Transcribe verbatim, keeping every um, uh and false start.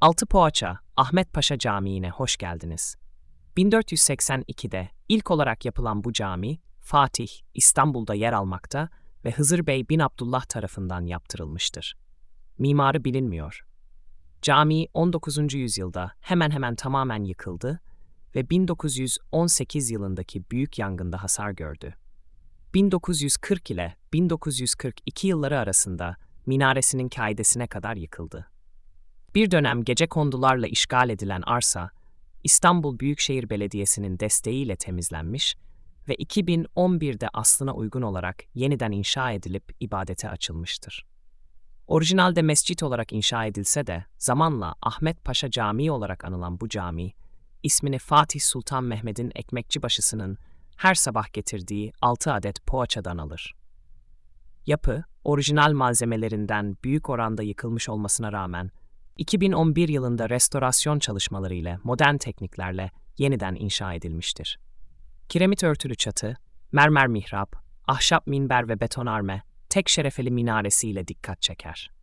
Altıpoğaça, Ahmet Paşa Camii'ne hoş geldiniz. bin dört yüz seksen ikide ilk olarak yapılan bu cami, Fatih, İstanbul'da yer almakta ve Hızır Bey bin Abdullah tarafından yaptırılmıştır. Mimarı bilinmiyor. Cami on dokuzuncu yüzyılda hemen hemen tamamen yıkıldı ve bin dokuz yüz on sekiz yılındaki büyük yangında hasar gördü. bin dokuz yüz kırk ile bin dokuz yüz kırk iki yılları arasında minaresinin kaidesine kadar yıkıldı. Bir dönem gecekondularla işgal edilen arsa, İstanbul Büyükşehir Belediyesi'nin desteğiyle temizlenmiş ve iki bin on birde aslına uygun olarak yeniden inşa edilip ibadete açılmıştır. Orijinalde mescit olarak inşa edilse de zamanla Ahmet Paşa Camii olarak anılan bu cami, ismini Fatih Sultan Mehmed'in ekmekçibaşısının her sabah getirdiği altı adet poğaçadan alır. Yapı, orijinal malzemelerinden büyük oranda yıkılmış olmasına rağmen, iki bin on bir yılında restorasyon çalışmaları ile modern tekniklerle yeniden inşa edilmiştir. Kiremit örtülü çatı, mermer mihrap, ahşap minber ve betonarme, tek şerefeli minaresiyle dikkat çeker.